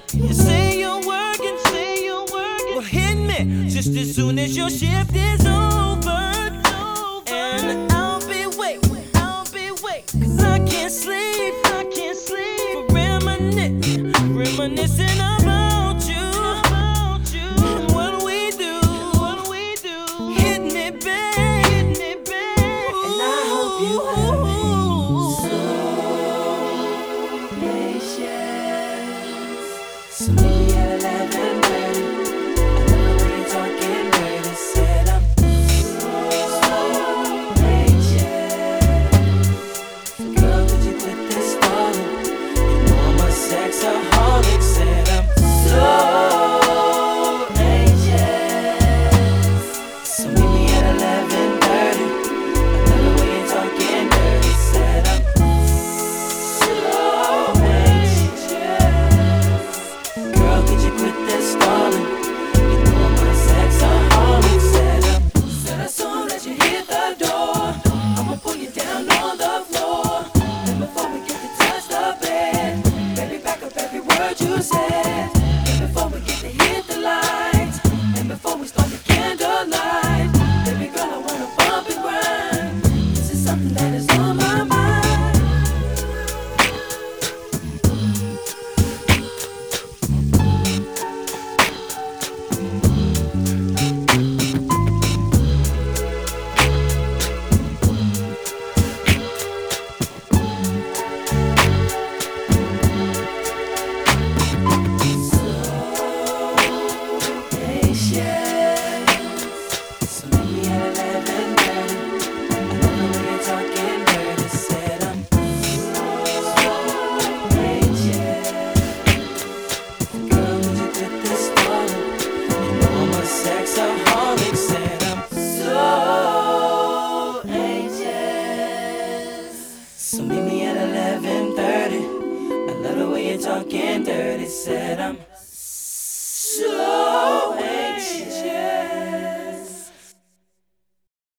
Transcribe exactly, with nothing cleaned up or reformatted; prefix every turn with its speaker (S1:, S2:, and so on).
S1: You say you're working, say you're working. Well, hit me just as soon as your shift is over. And I'll be waiting, I'll be waiting. Cause I can't sleep, I can't sleep. For reminiscing, reminiscing about you, about you. And what we do, what we do. Hit me, babe, hit me, babe.
S2: And I hope you have been so patient. So maybe at eleven thirty, I know the way you're talking dirty. Said I'm so patient. Girl, could you quit this stalling? You know I'm a sexaholic. Said I'm so anxious. So meet me at eleven thirty. I know the way you're talking dirty. Said I'm so anxious. Girl, could you quit this stalling? You know I'm a sexaholic. Said I'm Said as soon as you hit the door, I'ma pull you down on the floor. And before we get to touch the bed, baby, back up every word you said. And before we get to hit the lights, and before we start the candlelight, baby girl, I wanna bump and grind. This is something that is on my mind. Sexaholic. Said I'm so anxious. So meet me at eleven thirty. I love the way you're talking dirty. Said I'm